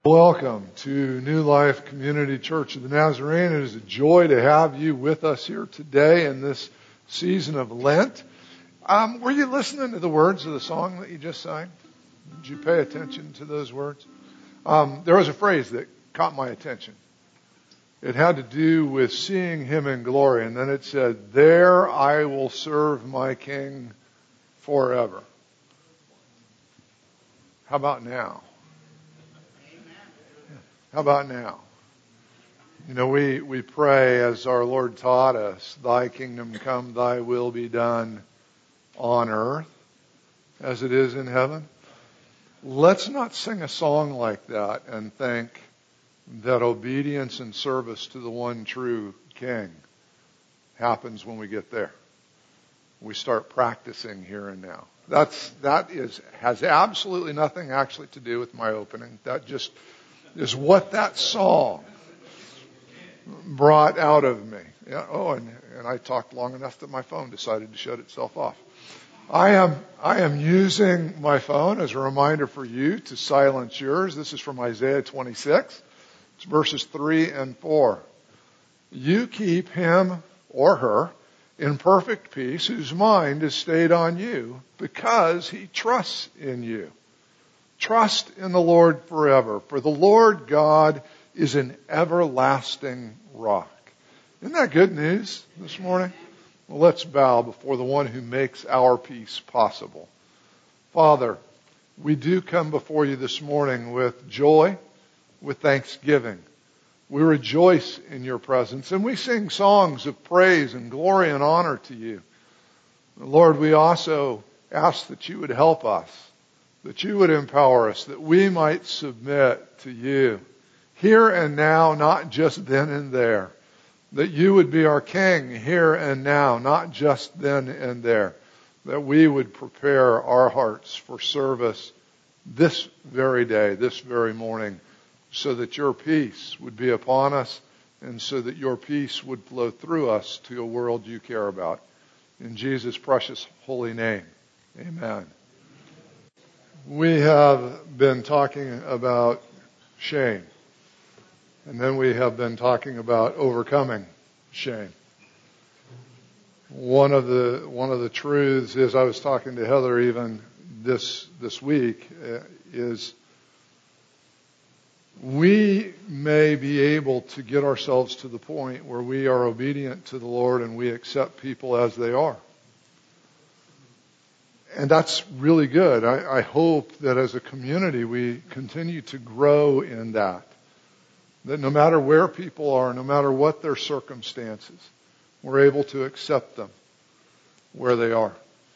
Welcome to New Life Community Church of the Nazarene. It is a joy to have you with us here today in this season of Lent. Were you listening to the words of the song that you just sang? Did you pay attention to those words? There was a phrase that caught my attention. It had to do with seeing Him in glory, and then it said, "There I will serve my King forever." How about now? How about now? You know, we pray as our Lord taught us, "Thy kingdom come, thy will be done on earth as it is in heaven." Let's not sing a song like that and think that obedience and service to the one true King happens when we get there. We start practicing here and now. That has absolutely nothing actually to do with my opening. That just is what that song brought out of me. Yeah, and I talked long enough that my phone decided to shut itself off. I am using my phone as a reminder for you to silence yours. This is from Isaiah 26. It's verses 3 and 4. "You keep him or her in perfect peace whose mind is stayed on you because he trusts in you. Trust in the Lord forever, for the Lord God is an everlasting rock." Isn't that good news this morning? Well, let's bow before the one who makes our peace possible. Father, we do come before you this morning with joy, with thanksgiving. We rejoice in your presence, and we sing songs of praise and glory and honor to you. Lord, we also ask that you would help us, that you would empower us, that we might submit to you here and now, not just then and there. That you would be our King here and now, not just then and there. That we would prepare our hearts for service this very day, this very morning, so that your peace would be upon us and so that your peace would flow through us to a world you care about. In Jesus' precious holy name, amen. We have been talking about shame. And then we have been talking about overcoming shame. One of the truths is, I was talking to Heather even this week, is we may be able to get ourselves to the point where we are obedient to the Lord and we accept people as they are. And that's really good. I hope that as a community we continue to grow in that. That no matter where people are, no matter what their circumstances, we're able to accept them where they are.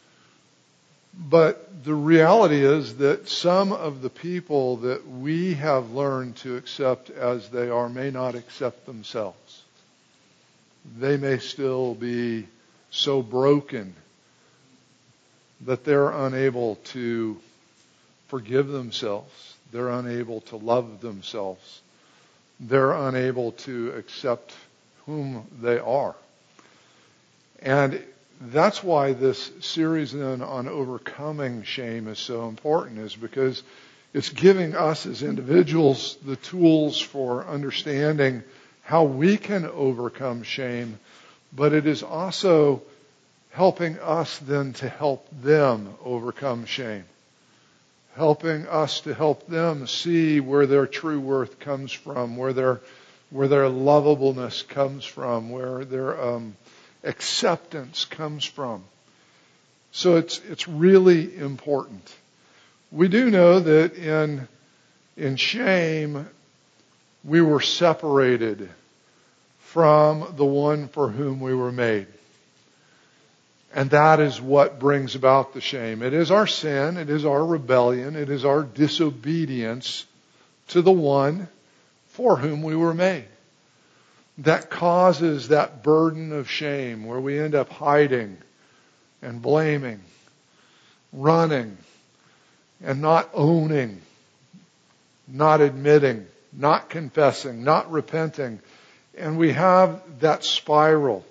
But the reality is that some of the people that we have learned to accept as they are may not accept themselves. They may still be so broken that they're unable to forgive themselves. They're unable to love themselves. They're unable to accept whom they are. And that's why this series then on overcoming shame is so important, is because it's giving us as individuals the tools for understanding how we can overcome shame, but it is also helping us then to help them overcome shame. Helping us to help them see where their true worth comes from, where their lovableness comes from, where their acceptance comes from. So it's really important. We do know that in shame we were separated from the one for whom we were made. And that is what brings about the shame. It is our sin, it is our rebellion, it is our disobedience to the one for whom we were made. That causes that burden of shame where we end up hiding and blaming, running, and not owning, not admitting, not confessing, not repenting. And we have that spiral.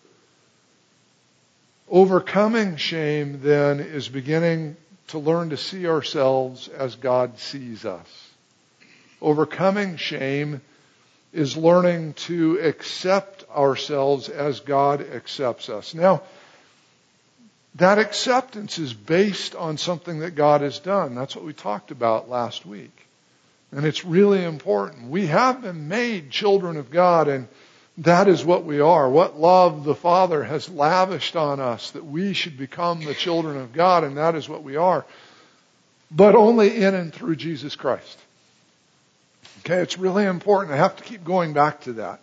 Overcoming shame, then, is beginning to learn to see ourselves as God sees us. Overcoming shame is learning to accept ourselves as God accepts us. Now, that acceptance is based on something that God has done. That's what we talked about last week. And it's really important. We have been made children of God, and that is what we are. What love the Father has lavished on us, that we should become the children of God, and that is what we are. But only in and through Jesus Christ. Okay, it's really important. I have to keep going back to that.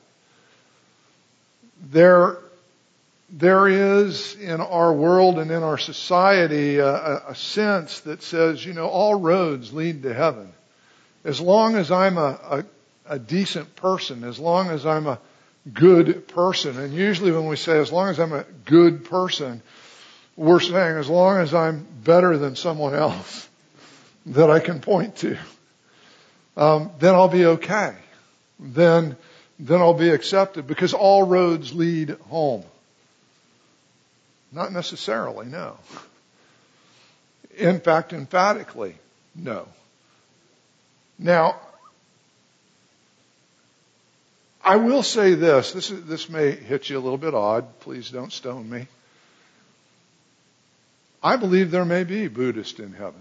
There is in our world and in our society a sense that says, all roads lead to heaven. As long as I'm a decent person, as long as I'm a good person, and usually when we say as long as I'm a good person, we're saying as long as I'm better than someone else that I can point to, then I'll be okay. Then I'll be accepted, because all roads lead home. Not necessarily, no. In fact, emphatically, no. Now, I will say this. This may hit you a little bit odd. Please don't stone me. I believe there may be Buddhists in heaven.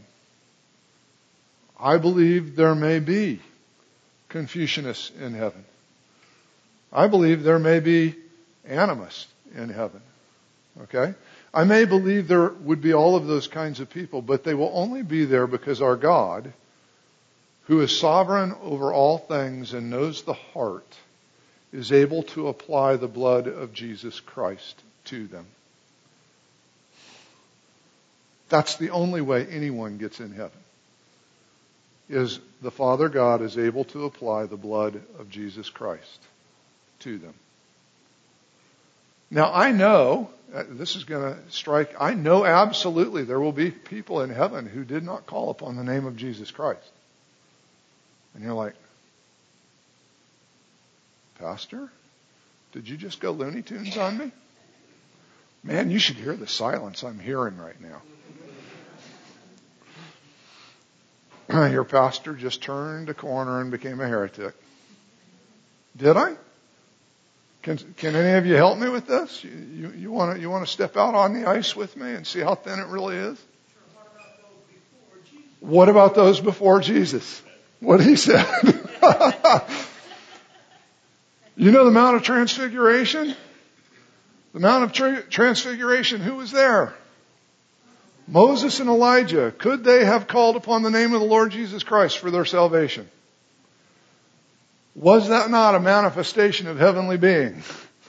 I believe there may be Confucianists in heaven. I believe there may be animists in heaven. Okay? I may believe there would be all of those kinds of people, but they will only be there because our God, who is sovereign over all things and knows the heart, is able to apply the blood of Jesus Christ to them. That's the only way anyone gets in heaven, is the Father God is able to apply the blood of Jesus Christ to them. Now, I know, this is going to strike, I know absolutely there will be people in heaven who did not call upon the name of Jesus Christ. And you're like, Pastor, did you just go Looney Tunes on me? Man, you should hear the silence I'm hearing right now. Your pastor just turned a corner and became a heretic. Did I? Can any of you help me with this? You want to step out on the ice with me and see how thin it really is? What about those before Jesus? What he said. You know the Mount of Transfiguration? The Mount of Transfiguration, who was there? Moses and Elijah. Could they have called upon the name of the Lord Jesus Christ for their salvation? Was that not a manifestation of heavenly being?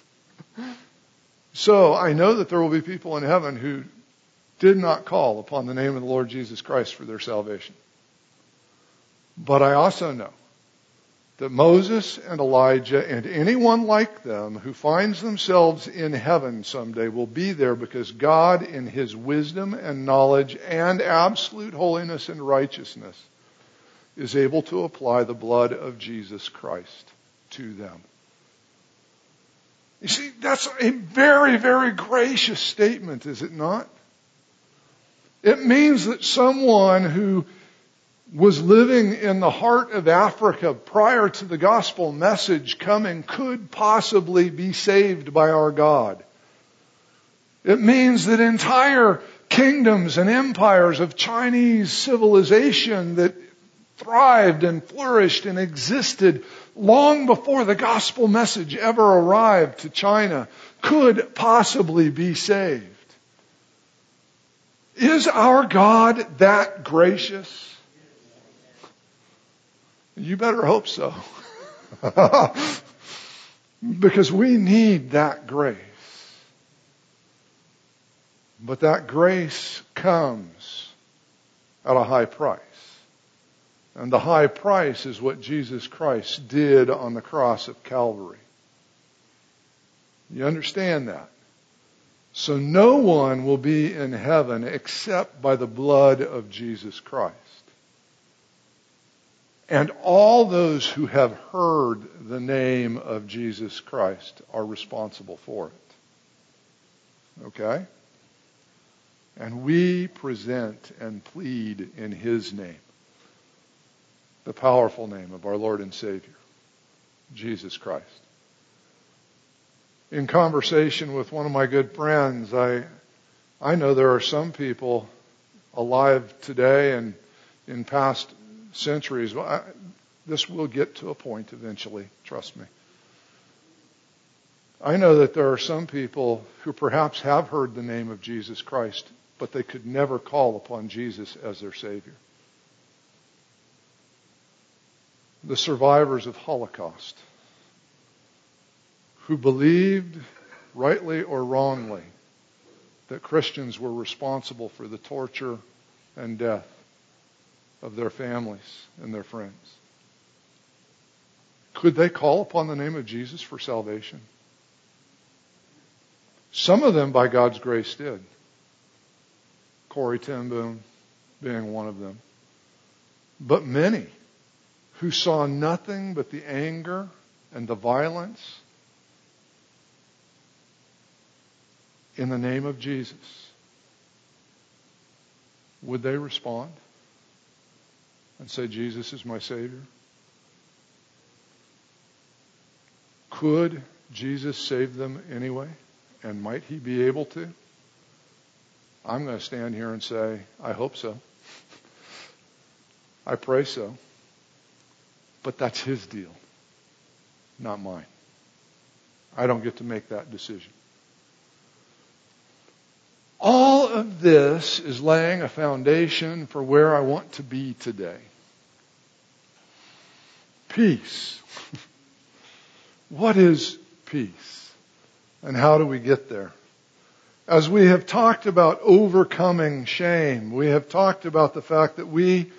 So I know that there will be people in heaven who did not call upon the name of the Lord Jesus Christ for their salvation. But I also know that Moses and Elijah and anyone like them who finds themselves in heaven someday will be there because God, in His wisdom and knowledge and absolute holiness and righteousness, is able to apply the blood of Jesus Christ to them. You see, that's a very, very gracious statement, is it not? It means that someone who was living in the heart of Africa prior to the gospel message coming could possibly be saved by our God. It means that entire kingdoms and empires of Chinese civilization that thrived and flourished and existed long before the gospel message ever arrived to China could possibly be saved. Is our God that gracious? You better hope so. Because we need that grace. But that grace comes at a high price. And the high price is what Jesus Christ did on the cross of Calvary. You understand that? So no one will be in heaven except by the blood of Jesus Christ. And all those who have heard the name of Jesus Christ are responsible for it. Okay? And we present and plead in His name. the powerful name of our Lord and Savior, Jesus Christ. In conversation with one of my good friends, I know there are some people alive today and in past centuries. This will get to a point eventually, trust me. I know that there are some people who perhaps have heard the name of Jesus Christ, but they could never call upon Jesus as their Savior. The survivors of Holocaust, who believed, rightly or wrongly, that Christians were responsible for the torture and death of their families and their friends. Could they call upon the name of Jesus for salvation? Some of them, by God's grace, did. Corrie ten Boom being one of them. But many who saw nothing but the anger and the violence in the name of Jesus, would they respond and say, Jesus is my Savior? Could Jesus save them anyway? And might He be able to? I'm going to stand here and say, I hope so. I pray so. But that's His deal, not mine. I don't get to make that decision. All of this is laying a foundation for where I want to be today. Peace. What is peace? And how do we get there? As we have talked about overcoming shame, we have talked about the fact that we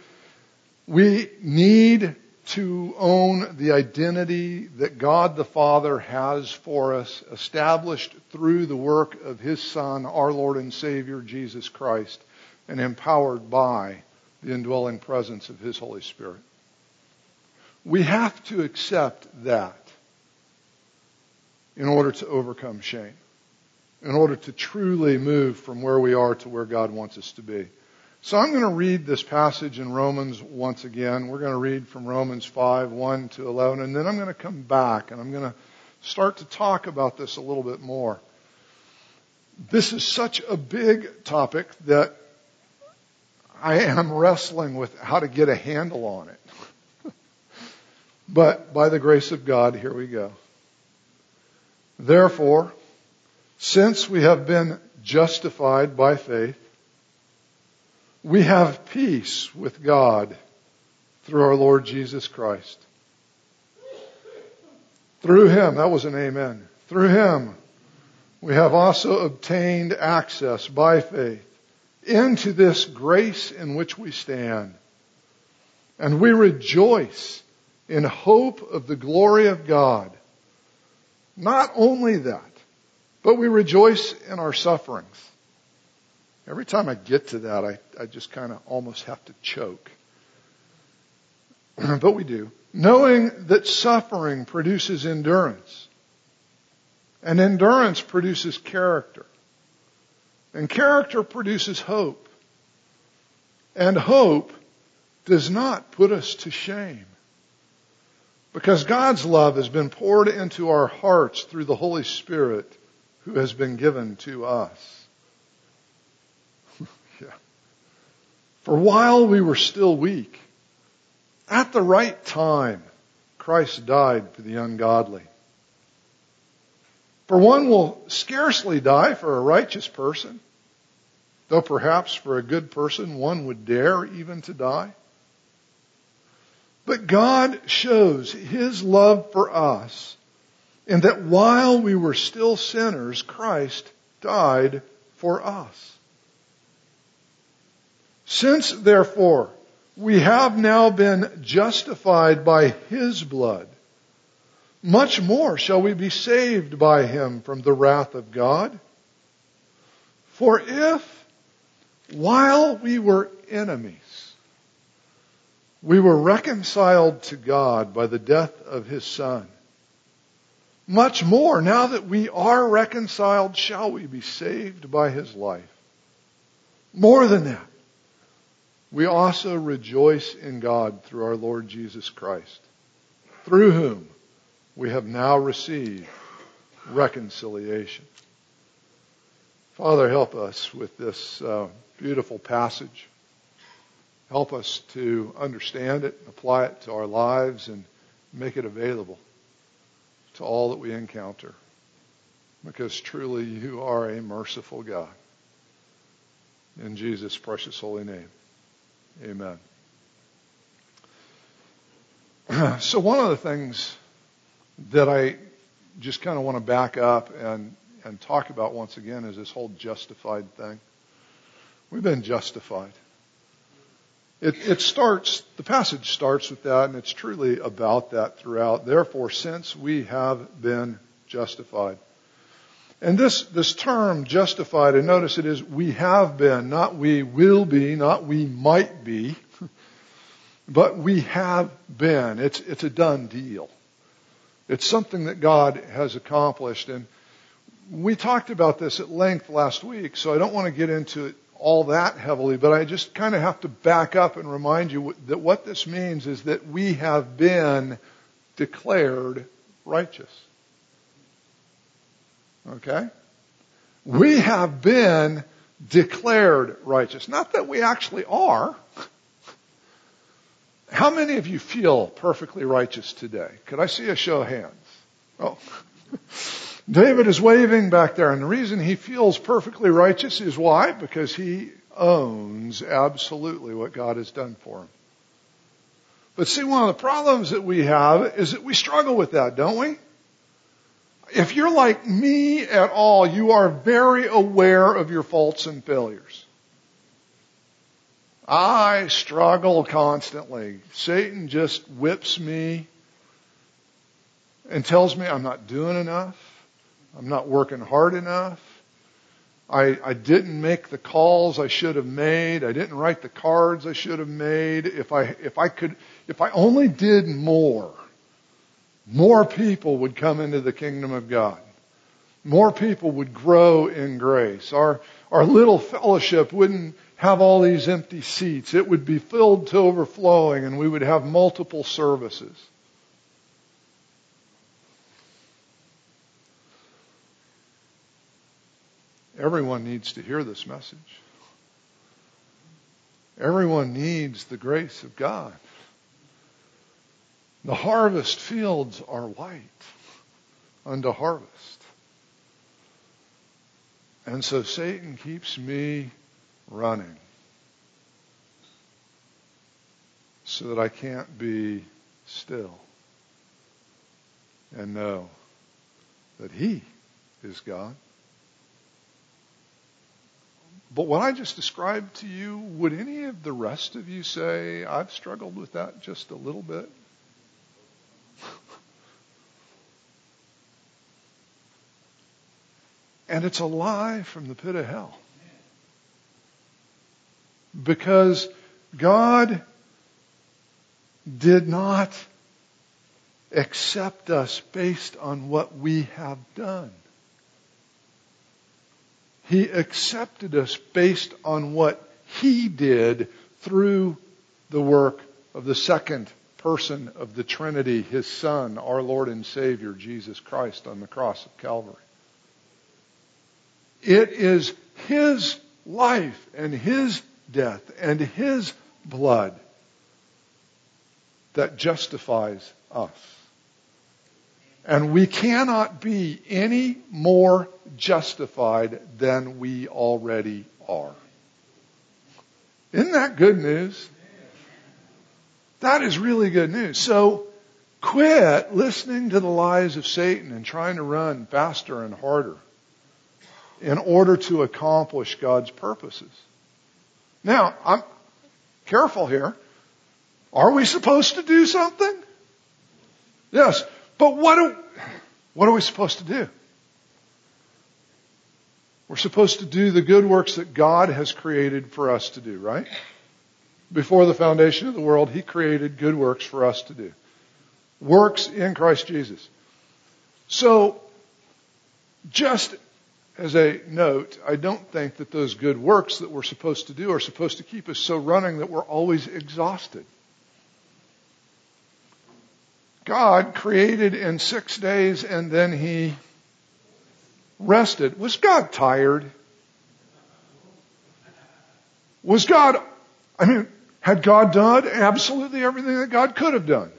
need to own the identity that God the Father has for us, established through the work of His Son, our Lord and Savior, Jesus Christ, and empowered by the indwelling presence of His Holy Spirit. We have to accept that in order to overcome shame, in order to truly move from where we are to where God wants us to be. So I'm going to read this passage in Romans once again. We're going to read from Romans 5, 1 to 11, and then I'm going to come back and I'm going to start to talk about this a little bit more. This is such a big topic that I am wrestling with how to get a handle on it. But by the grace of God, here we go. Therefore, since we have been justified by faith, we have peace with God through our Lord Jesus Christ. Through Him, that was an amen. Through Him, we have also obtained access by faith into this grace in which we stand. And we rejoice in hope of the glory of God. Not only that, but we rejoice in our sufferings. Every time I get to that, I just kind of almost have to choke. But we do. Knowing that suffering produces endurance. And endurance produces character. And character produces hope. And hope does not put us to shame. Because God's love has been poured into our hearts through the Holy Spirit who has been given to us. Yeah. For while we were still weak, at the right time, Christ died for the ungodly. For one will scarcely die for a righteous person, though perhaps for a good person one would dare even to die. But God shows His love for us in that while we were still sinners, Christ died for us. Since, therefore, we have now been justified by His blood, much more shall we be saved by Him from the wrath of God. For if, while we were enemies, we were reconciled to God by the death of His Son, much more, now that we are reconciled, shall we be saved by His life. More than that, we also rejoice in God through our Lord Jesus Christ, through whom we have now received reconciliation. Father, help us with this beautiful passage. Help us to understand it, apply it to our lives, and make it available to all that we encounter. Because truly you are a merciful God. In Jesus' precious holy name, amen. So one of the things that I just kind of want to back up and talk about once again is this whole justified thing. We've been justified. The passage starts with that, and it's truly about that throughout. Therefore, since we have been justified. And this term justified, and notice it is we have been, not we will be, not we might be, but we have been. It's a done deal. It's something that God has accomplished. And we talked about this at length last week, so I don't want to get into it all that heavily, but I just kind of have to back up and remind you that what this means is that we have been declared righteous. Okay? We have been declared righteous. Not that we actually are. How many of you feel perfectly righteous today? Could I see a show of hands? Oh. David is waving back there, and the reason he feels perfectly righteous is why? Because he owns absolutely what God has done for him. But see, one of the problems that we have is that we struggle with that, don't we? If you're like me at all, you are very aware of your faults and failures. I struggle constantly. Satan just whips me and tells me I'm not doing enough. I'm not working hard enough. I didn't make the calls I should have made. I didn't write the cards I should have made. If I only did more people would come into the kingdom of God. More people would grow in grace. Our little fellowship wouldn't have all these empty seats. It would be filled to overflowing, and we would have multiple services. Everyone needs to hear this message. Everyone needs the grace of God. The harvest fields are white unto harvest. And so Satan keeps me running so that I can't be still and know that He is God. But what I just described to you, would any of the rest of you say, I've struggled with that just a little bit? And it's a lie from the pit of hell. Because God did not accept us based on what we have done. He accepted us based on what He did through the work of the second person of the Trinity, His Son, our Lord and Savior, Jesus Christ, on the cross of Calvary. It is His life and His death and His blood that justifies us. And we cannot be any more justified than we already are. Isn't that good news? That is really good news. So quit listening to the lies of Satan and trying to run faster and harder in order to accomplish God's purposes. Now, I'm careful here. Are we supposed to do something? Yes. But what are we supposed to do? We're supposed to do the good works that God has created for us to do, right? Before the foundation of the world, He created good works for us to do. Works in Christ Jesus. So, just as a note, I don't think that those good works that we're supposed to do are supposed to keep us so running that we're always exhausted. God created in 6 days and then He rested. Was God tired? Had God done absolutely everything that God could have done?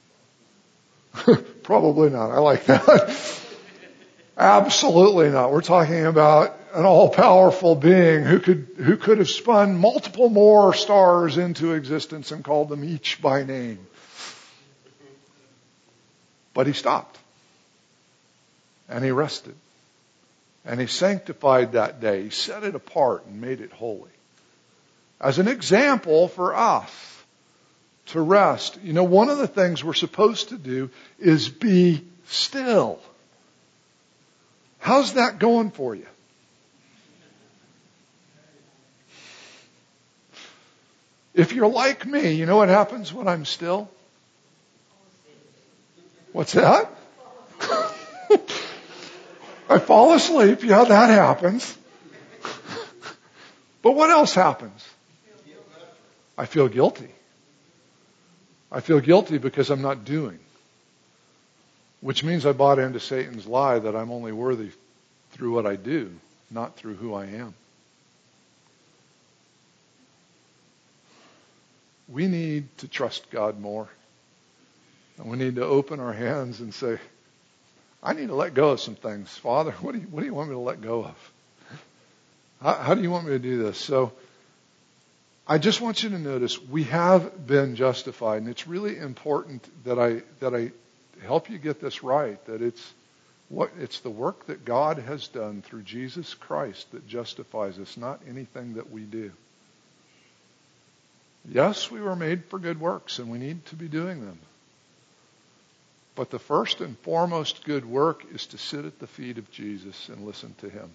Probably not. I like that. Absolutely not. We're talking about an all-powerful being who could have spun multiple more stars into existence and called them each by name. But He stopped. And He rested. And He sanctified that day. He set it apart and made it holy. As an example for us to rest. You know, one of the things we're supposed to do is be still. How's that going for you? If you're like me, you know what happens when I'm still? What's that? I fall asleep. Yeah, that happens. But what else happens? I feel guilty. I feel guilty because I'm not doing. Which means I bought into Satan's lie that I'm only worthy through what I do, not through who I am. We need to trust God more. And we need to open our hands and say, I need to let go of some things. Father, what do you want me to let go of? How do you want me to do this? So I just want you to notice we have been justified, and it's really important that I help you get this right, that it's the work that God has done through Jesus Christ that justifies us, not anything that we do. Yes, we were made for good works, and we need to be doing them. But the first and foremost good work is to sit at the feet of Jesus and listen to Him.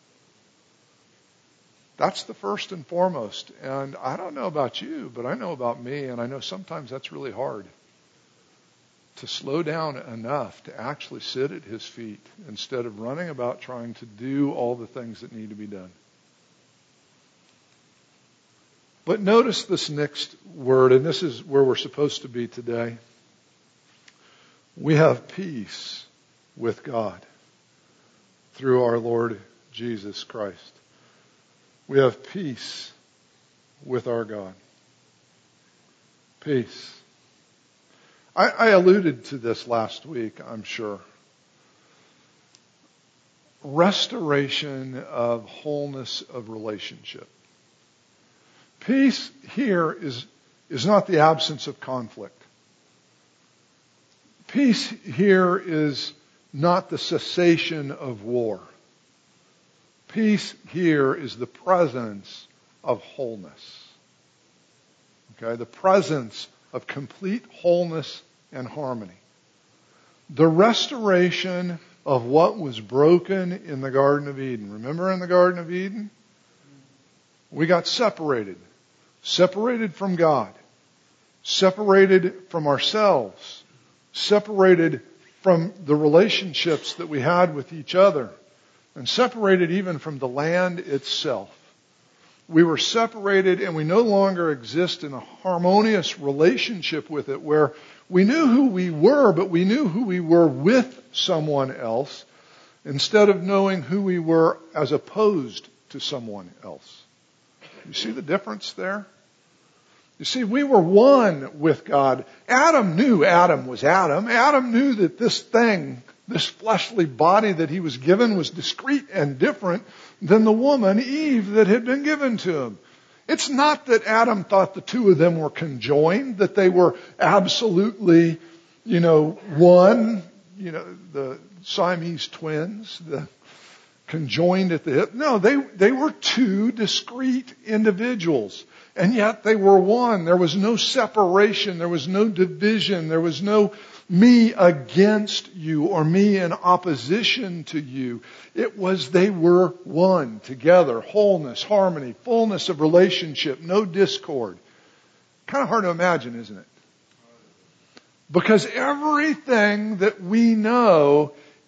That's the first and foremost. And I don't know about you, but I know about me, and I know sometimes that's really hard. To slow down enough to actually sit at His feet instead of running about trying to do all the things that need to be done. But notice this next word, and this is where we're supposed to be today. We have peace with God through our Lord Jesus Christ. We have peace with our God. Peace. I alluded to this last week, I'm sure. Restoration of wholeness of relationship. Peace here is not the absence of conflict. Peace here is not the cessation of war. Peace here is the presence of wholeness. Okay, the presence of complete wholeness and harmony. The restoration of what was broken in the Garden of Eden. Remember in the Garden of Eden? We got separated. Separated from God. Separated from ourselves. Separated from the relationships that we had with each other. And separated even from the land itself. We were separated and we no longer exist in a harmonious relationship with it where we knew who we were, but we knew who we were with someone else instead of knowing who we were as opposed to someone else. You see the difference there? You see, we were one with God. Adam knew Adam was Adam. Adam knew that this thing, this fleshly body that he was given was discrete and different than the woman, Eve, that had been given to him. It's not that Adam thought the two of them were conjoined, that they were absolutely, one, the Siamese twins, the conjoined at the hip. No, they were two discrete individuals. And yet they were one. There was no separation. There was no division. There was no me against you or me in opposition to you. It was they were one together. Wholeness, harmony, fullness of relationship, no discord. Kind of hard to imagine, isn't it? Because everything that we know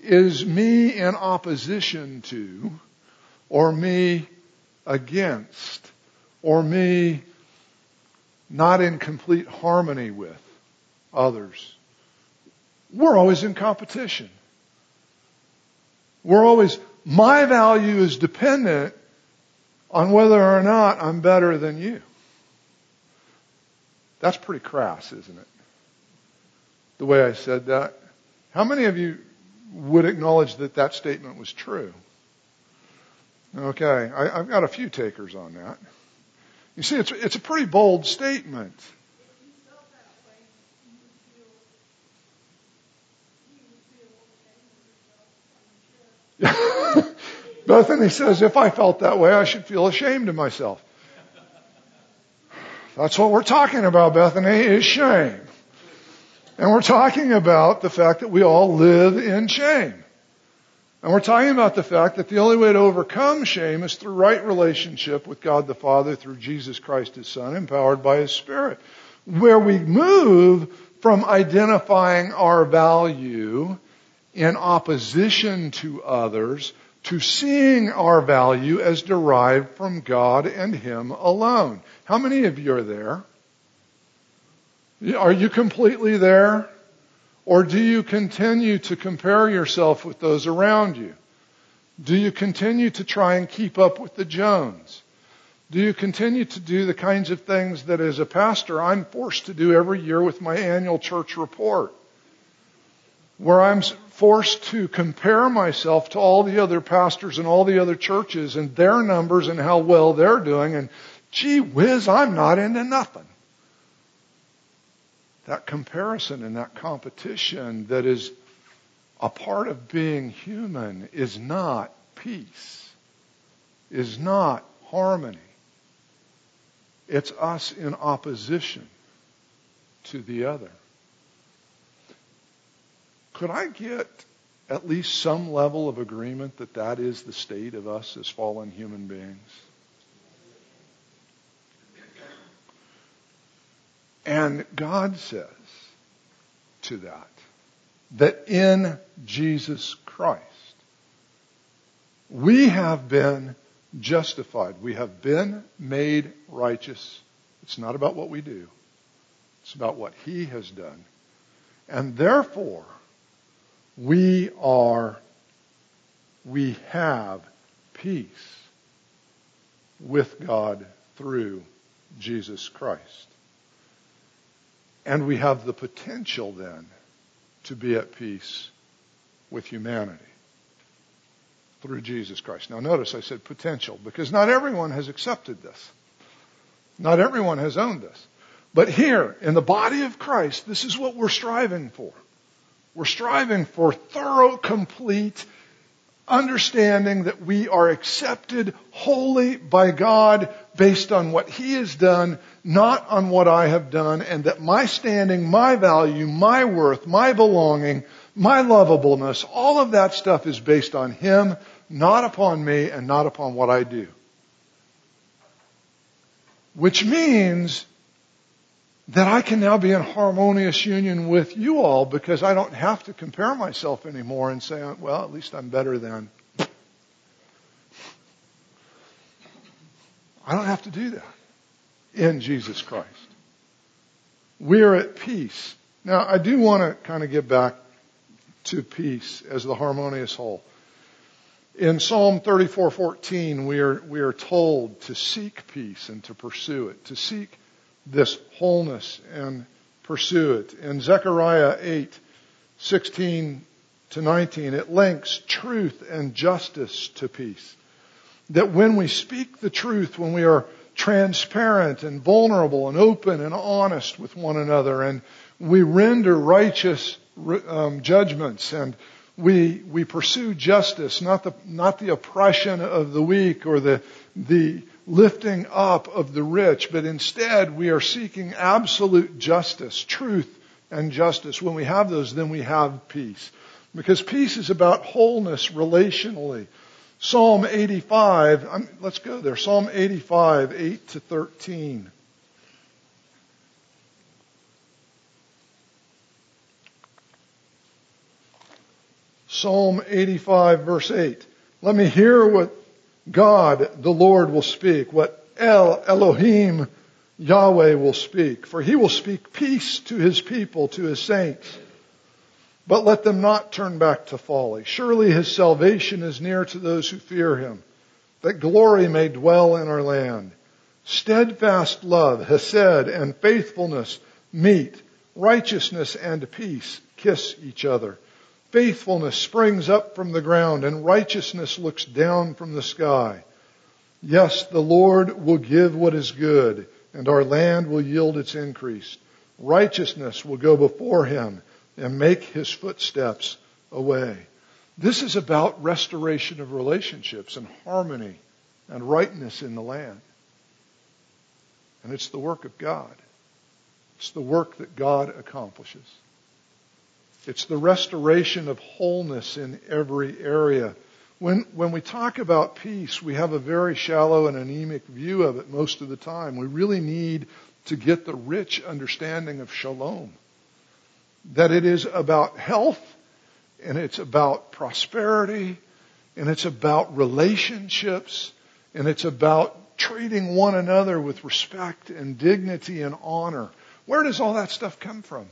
is me in opposition to, or me against, or me not in complete harmony with others. We're always in competition. My value is dependent on whether or not I'm better than you. That's pretty crass, isn't it? The way I said that. How many of you would acknowledge that that statement was true? Okay, I've got a few takers on that. You see, it's a pretty bold statement. Bethany says, if I felt that way, I should feel ashamed of myself. That's what we're talking about, Bethany, is shame. And we're talking about the fact that we all live in shame. And we're talking about the fact that the only way to overcome shame is through right relationship with God the Father through Jesus Christ His Son, empowered by His Spirit. Where we move from identifying our value in opposition to others to seeing our value as derived from God and Him alone. How many of you are there? Are you completely there? Or do you continue to compare yourself with those around you? Do you continue to try and keep up with the Jones? Do you continue to do the kinds of things that as a pastor I'm forced to do every year with my annual church report? Where I'm forced to compare myself to all the other pastors and all the other churches and their numbers and how well they're doing, and gee whiz, I'm not into nothing. That comparison and that competition that is a part of being human is not peace, is not harmony. It's us in opposition to the other. Could I get at least some level of agreement that that is the state of us as fallen human beings? And God says to that in Jesus Christ, we have been justified. We have been made righteous. It's not about what we do. It's about what He has done. And therefore, we have peace with God through Jesus Christ. And we have the potential then to be at peace with humanity through Jesus Christ. Now notice I said potential because not everyone has accepted this. Not everyone has owned this. But here in the body of Christ, this is what we're striving for. We're striving for thorough, complete understanding that we are accepted wholly by God based on what He has done, not on what I have done, and that my standing, my value, my worth, my belonging, my lovableness, all of that stuff is based on Him, not upon me and not upon what I do. Which means that I can now be in harmonious union with you all because I don't have to compare myself anymore and say, well, at least I'm better than. I don't have to do that in Jesus Christ. We are at peace. Now, I do want to kind of get back to peace as the harmonious whole. In Psalm 34:14, we are told to seek peace and to pursue it, to seek this wholeness and pursue it. In Zechariah 8:16 to 19, it links truth and justice to peace. That when we speak the truth, when we are transparent and vulnerable and open and honest with one another, and we render righteous judgments, and we pursue justice, not the oppression of the weak or the lifting up of the rich, but instead we are seeking absolute justice, truth and justice. When we have those, then we have peace. Because peace is about wholeness relationally. Psalm 85, let's go there. Psalm 85, 8 to 13. Psalm 85, verse 8. Let me hear what God, the Lord, will speak, what Elohim, Yahweh, will speak. For he will speak peace to his people, to his saints. But let them not turn back to folly. Surely his salvation is near to those who fear him, that glory may dwell in our land. Steadfast love, hesed, and faithfulness meet. Righteousness and peace kiss each other. Faithfulness springs up from the ground, and righteousness looks down from the sky. Yes, the Lord will give what is good, and our land will yield its increase. Righteousness will go before him and make his footsteps a way. This is about restoration of relationships and harmony and rightness in the land. And it's the work of God. It's the work that God accomplishes. It's the restoration of wholeness in every area. When we talk about peace, we have a very shallow and anemic view of it most of the time. We really need to get the rich understanding of shalom. That it is about health, and it's about prosperity, and it's about relationships, and it's about treating one another with respect and dignity and honor. Where does all that stuff come from?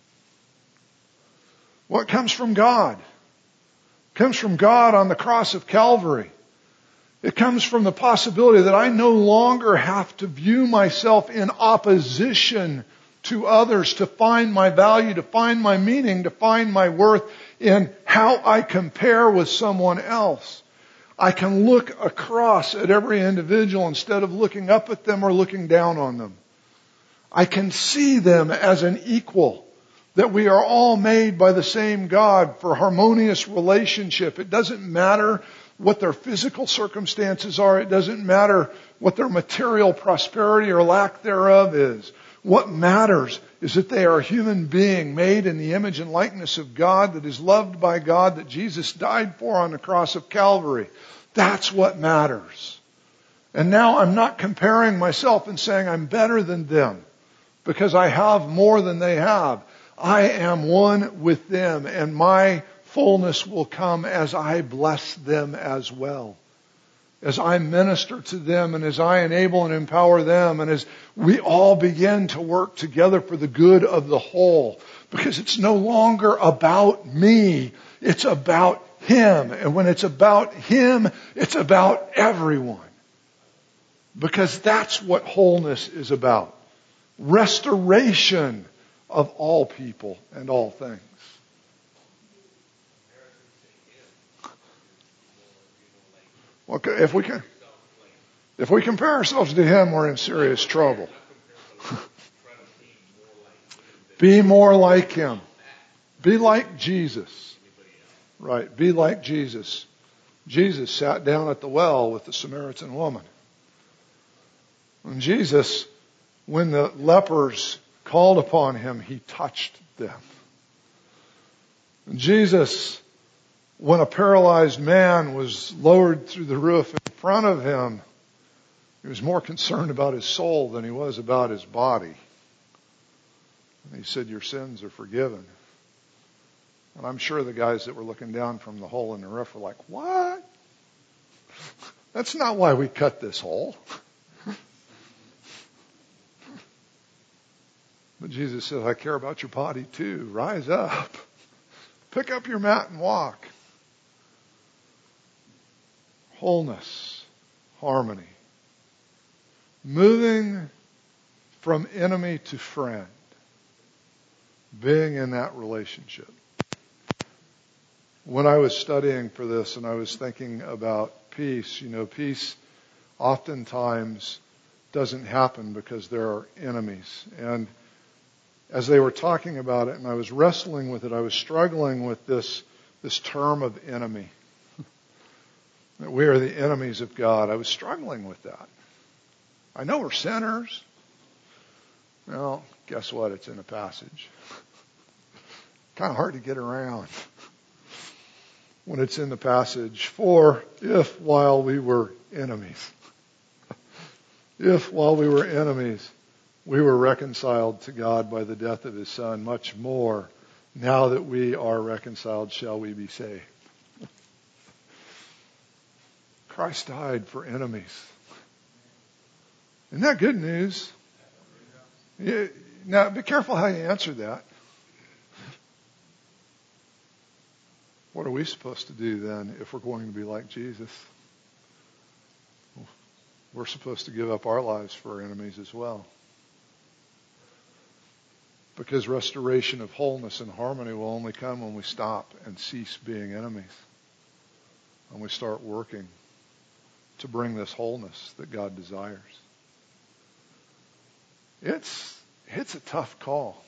Well, it comes from God. It comes from God on the cross of Calvary. It comes from the possibility that I no longer have to view myself in opposition to others, to find my value, to find my meaning, to find my worth in how I compare with someone else. I can look across at every individual instead of looking up at them or looking down on them. I can see them as an equal, that we are all made by the same God for harmonious relationship. It doesn't matter what their physical circumstances are. It doesn't matter what their material prosperity or lack thereof is. What matters is that they are a human being made in the image and likeness of God, that is loved by God, that Jesus died for on the cross of Calvary. That's what matters. And now I'm not comparing myself and saying I'm better than them because I have more than they have. I am one with them, and my fullness will come as I bless them as well. As I minister to them, and as I enable and empower them, and as we all begin to work together for the good of the whole. Because it's no longer about me, it's about Him. And when it's about Him, it's about everyone. Because that's what wholeness is about. Restoration of all people and all things. Okay, if we compare ourselves to Him, we're in serious trouble. Be more like Him. Be like Jesus. Right, be like Jesus. Jesus sat down at the well with the Samaritan woman. And Jesus, when the lepers called upon Him, He touched them. And Jesus, when a paralyzed man was lowered through the roof in front of Him, He was more concerned about his soul than He was about his body. And He said, your sins are forgiven. And I'm sure the guys that were looking down from the hole in the roof were like, what? That's not why we cut this hole. But Jesus said, I care about your body too. Rise up. Pick up your mat and walk. Wholeness, harmony. Moving from enemy to friend. Being in that relationship. When I was studying for this and I was thinking about peace, peace oftentimes doesn't happen because there are enemies. And as they were talking about it and I was wrestling with it, I was struggling with this term of enemy. That we are the enemies of God. I was struggling with that. I know we're sinners. Well, guess what? It's in a passage. Kind of hard to get around when it's in the passage. For if while we were enemies, we were reconciled to God by the death of His Son, much more, now that we are reconciled, shall we be saved. Christ died for enemies. Isn't that good news? Yeah, now, be careful how you answer that. What are we supposed to do then if we're going to be like Jesus? We're supposed to give up our lives for our enemies as well. Because restoration of wholeness and harmony will only come when we stop and cease being enemies. And we start working to bring this wholeness that God desires. It's a tough call.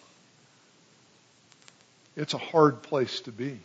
It's a hard place to be.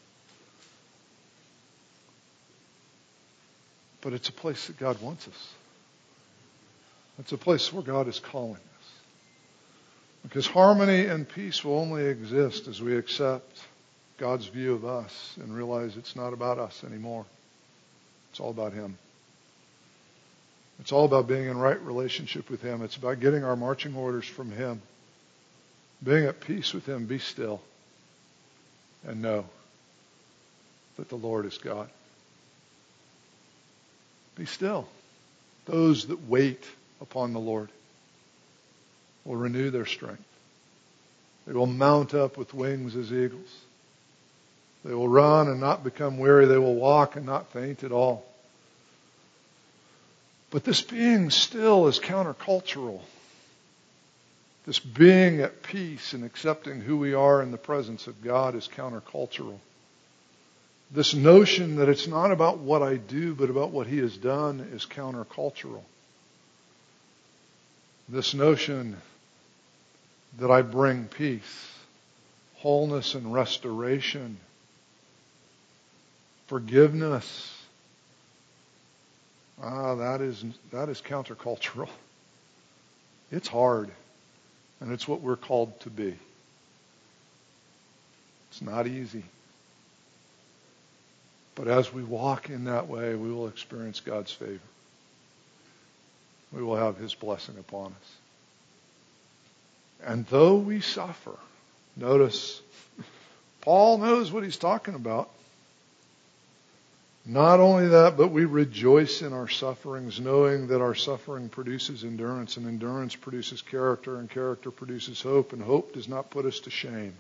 But it's a place that God wants us. It's a place where God is calling us. Because harmony and peace will only exist as we accept God's view of us and realize it's not about us anymore. It's all about Him. It's all about being in right relationship with Him. It's about getting our marching orders from Him. Being at peace with Him. Be still and know that the Lord is God. Be still. Those that wait upon the Lord will renew their strength. They will mount up with wings as eagles. They will run and not become weary. They will walk and not faint at all. But this being still is countercultural. This being at peace and accepting who we are in the presence of God is countercultural. This notion that it's not about what I do, but about what He has done is countercultural. This notion that I bring peace, wholeness and restoration, forgiveness, that is countercultural. It's hard, and it's what we're called to be. It's not easy. But as we walk in that way, we will experience God's favor. We will have His blessing upon us. And though we suffer, notice, Paul knows what he's talking about. Not only that, but we rejoice in our sufferings, knowing that our suffering produces endurance, and endurance produces character, and character produces hope, and hope does not put us to shame.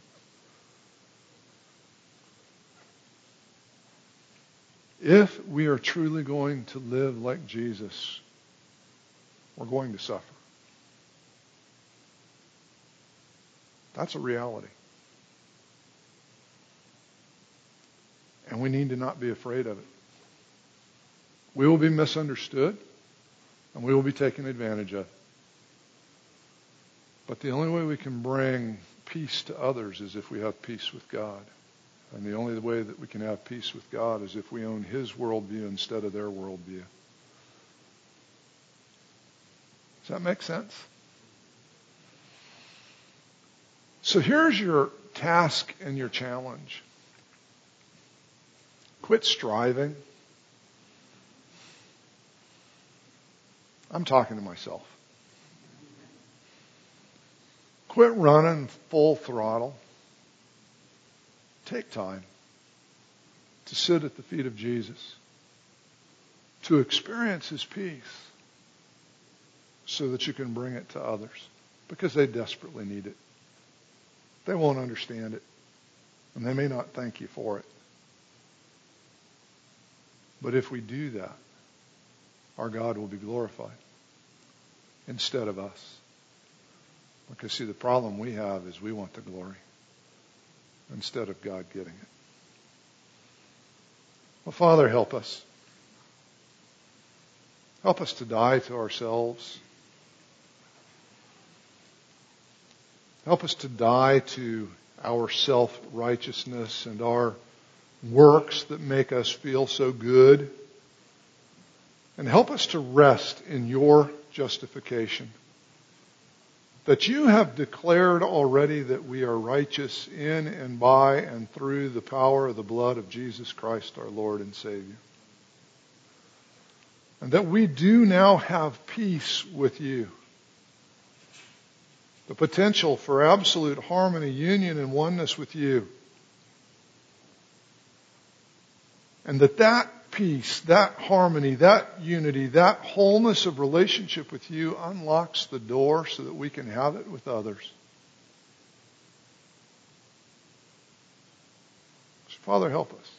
If we are truly going to live like Jesus, we're going to suffer. That's a reality. And we need to not be afraid of it. We will be misunderstood, and we will be taken advantage of. But the only way we can bring peace to others is if we have peace with God. And the only way that we can have peace with God is if we own His worldview instead of their worldview. Does that make sense? So here's your task and your challenge. Quit striving. I'm talking to myself. Quit running full throttle. Take time to sit at the feet of Jesus, to experience His peace so that you can bring it to others because they desperately need it. They won't understand it, and they may not thank you for it. But if we do that, our God will be glorified instead of us. Because, see, the problem we have is we want the glory instead of God getting it. Well, Father, help us. Help us to die to ourselves. Help us to die to our self-righteousness and our works that make us feel so good. And help us to rest in Your justification. That You have declared already that we are righteous in and by and through the power of the blood of Jesus Christ, our Lord and Savior. And that we do now have peace with You. The potential for absolute harmony, union, and oneness with You. And that peace, that harmony, that unity, that wholeness of relationship with you unlocks the door so that we can have it with others. So Father, help us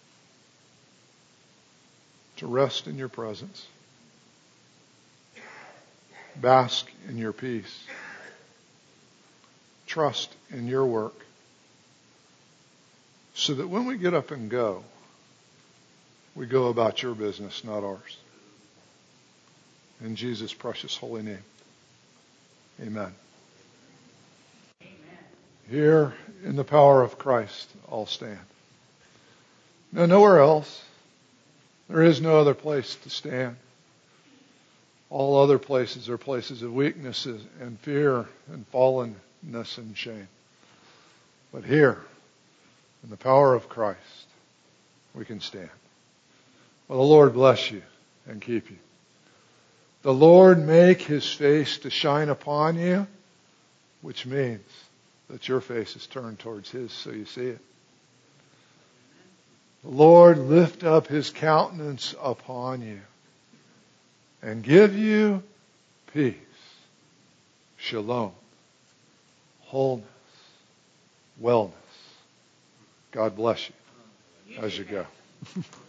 to rest in your presence, bask in your peace, trust in your work, so that when we get up and go, we go about your business, not ours. In Jesus' precious holy name. Amen. Here in the power of Christ, I'll stand. No, nowhere else. There is no other place to stand. All other places are places of weaknesses and fear and fallenness and shame. But here, in the power of Christ, we can stand. Well, the Lord bless you and keep you. The Lord make His face to shine upon you, which means that your face is turned towards His so you see it. The Lord lift up His countenance upon you and give you peace, shalom, wholeness, wellness. God bless you as you go.